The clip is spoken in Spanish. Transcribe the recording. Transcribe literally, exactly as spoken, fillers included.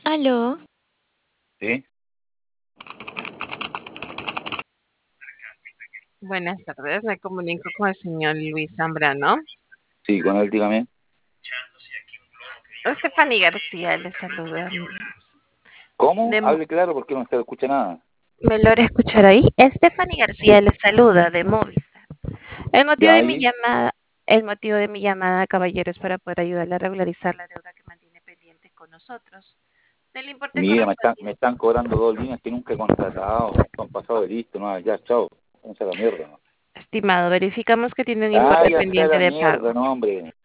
Aló, Sí, Buenas tardes, me comunico con el señor Luis Zambrano. sí, con él dígame. Stephanie García le saluda. ¿Cómo? De, Hable claro porque no se escucha nada. ¿Me logra escuchar ahí? Stephanie García le saluda de Movistar. El motivo Ya de mi ahí, llamada, el motivo de mi llamada, caballero, es para poder ayudarle a regularizar la deuda que mantiene pendiente con nosotros. Del importe mira, me están, me correspondiente. están cobrando dos líneas que nunca he contratado. Son pasados de listo, no, ya, chao. Vamos a la mierda. ¿No? Estimado, verificamos que tiene un Ah, importe ya sea pendiente la de pago. mierda, no, hombre.